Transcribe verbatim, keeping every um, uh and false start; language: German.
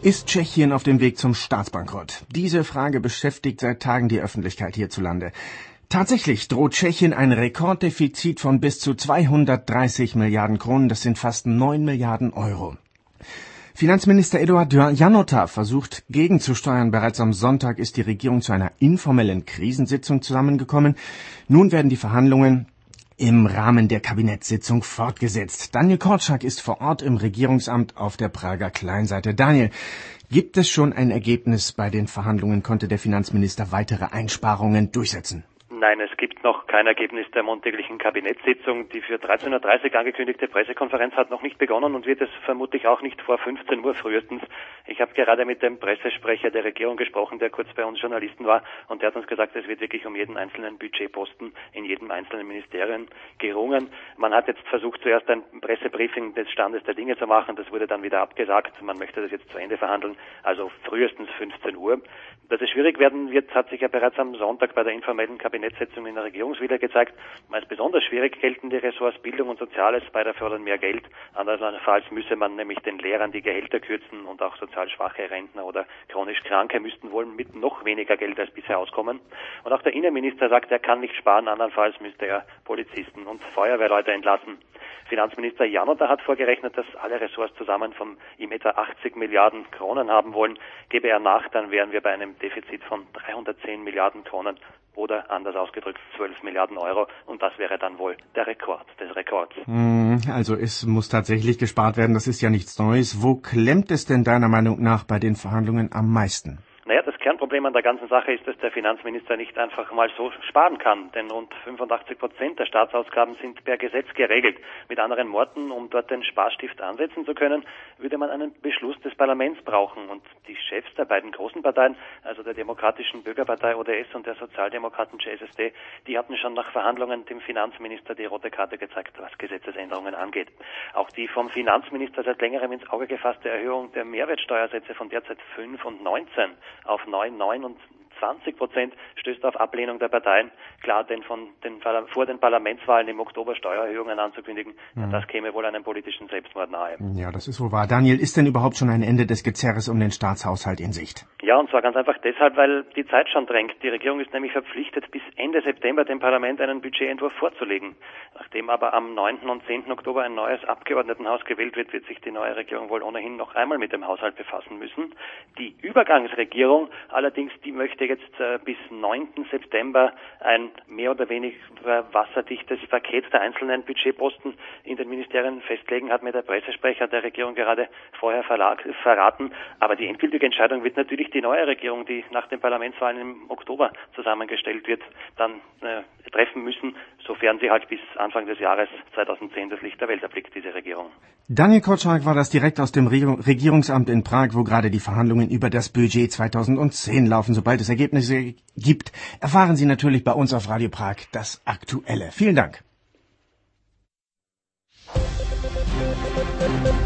Ist Tschechien auf dem Weg zum Staatsbankrott? Diese Frage beschäftigt seit Tagen die Öffentlichkeit hierzulande. Tatsächlich droht Tschechien ein Rekorddefizit von bis zu zweihundertdreißig Milliarden Kronen, das sind fast neun Milliarden Euro. Finanzminister Eduard Janota versucht gegenzusteuern. Bereits am Sonntag ist die Regierung zu einer informellen Krisensitzung zusammengekommen. Nun werden die Verhandlungen im Rahmen der Kabinettssitzung fortgesetzt. Daniel Korczak ist vor Ort im Regierungsamt auf der Prager Kleinseite. Daniel, gibt es schon ein Ergebnis bei den Verhandlungen? Konnte der Finanzminister weitere Einsparungen durchsetzen? Nein, es gibt noch kein Ergebnis der montäglichen Kabinettssitzung. Die für dreizehn Uhr dreißig angekündigte Pressekonferenz hat noch nicht begonnen und wird es vermutlich auch nicht vor fünfzehn Uhr frühestens. Ich habe gerade mit dem Pressesprecher der Regierung gesprochen, der kurz bei uns Journalisten war, und der hat uns gesagt, es wird wirklich um jeden einzelnen Budgetposten in jedem einzelnen Ministerium gerungen. Man hat jetzt versucht, zuerst ein Pressebriefing des Standes der Dinge zu machen. Das wurde dann wieder abgesagt. Man möchte das jetzt zu Ende verhandeln, also frühestens fünfzehn Uhr. Dass es schwierig werden wird, hat sich ja bereits am Sonntag bei der informellen Kabinettssitzung in der Regierungsvilla gezeigt. Als besonders schwierig gelten die Ressorts Bildung und Soziales, beide fordern mehr Geld. Andernfalls müsse man nämlich den Lehrern die Gehälter kürzen und auch sozial schwache Rentner oder chronisch Kranke müssten wohl mit noch weniger Geld als bisher auskommen. Und auch der Innenminister sagt, er kann nicht sparen, andernfalls müsste er Polizisten und Feuerwehrleute entlassen. Finanzminister Janota hat vorgerechnet, dass alle Ressorts zusammen von ihm etwa achtzig Milliarden Kronen haben wollen. Gebe er nach, dann wären wir bei einem Defizit von dreihundertzehn Milliarden Kronen oder anders ausgedrückt zwölf Milliarden Euro. Und das wäre dann wohl der Rekord des Rekords. Also es muss tatsächlich gespart werden, das ist ja nichts Neues. Wo klemmt es denn deiner Meinung nach bei den Verhandlungen am meisten? Naja, das Kernproblem an der ganzen Sache ist, dass der Finanzminister nicht einfach mal so sparen kann, denn rund fünfundachtzig Prozent der Staatsausgaben sind per Gesetz geregelt. Mit anderen Worten, um dort den Sparstift ansetzen zu können, würde man einen Beschluss des Parlaments brauchen. Und die Chefs der beiden großen Parteien, also der Demokratischen Bürgerpartei O D S und der Sozialdemokraten C S S D, die hatten schon nach Verhandlungen dem Finanzminister die rote Karte gezeigt, was Gesetzesänderungen angeht. Auch die vom Finanzminister seit längerem ins Auge gefasste Erhöhung der Mehrwertsteuersätze von derzeit fünf und neunzehn auf neun, neun und zwanzig Prozent stößt auf Ablehnung der Parteien. Klar, denn von den, vor den Parlamentswahlen im Oktober Steuererhöhungen anzukündigen, mhm. das käme wohl einem politischen Selbstmord nahe. Ja, das ist wohl wahr. Daniel, ist denn überhaupt schon ein Ende des Gezerres um den Staatshaushalt in Sicht? Ja, und zwar ganz einfach deshalb, weil die Zeit schon drängt. Die Regierung ist nämlich verpflichtet, bis Ende September dem Parlament einen Budgetentwurf vorzulegen. Nachdem aber am neunten und zehnten Oktober ein neues Abgeordnetenhaus gewählt wird, wird sich die neue Regierung wohl ohnehin noch einmal mit dem Haushalt befassen müssen. Die Übergangsregierung allerdings, die möchte jetzt äh, bis neunten September ein mehr oder weniger wasserdichtes Paket der einzelnen Budgetposten in den Ministerien festlegen, hat mir der Pressesprecher der Regierung gerade vorher verlag, verraten. Aber die endgültige Entscheidung wird natürlich die neue Regierung, die nach den Parlamentswahlen im Oktober zusammengestellt wird, dann äh, treffen müssen, sofern sie halt bis Anfang des Jahres zweitausendzehn das Licht der Welt erblickt, diese Regierung. Daniel Korczak war das direkt aus dem Regierungsamt in Prag, wo gerade die Verhandlungen über das Budget zweitausendzehn laufen. Sobald es Ergebnisse gibt, erfahren Sie natürlich bei uns auf Radio Prag das Aktuelle. Vielen Dank.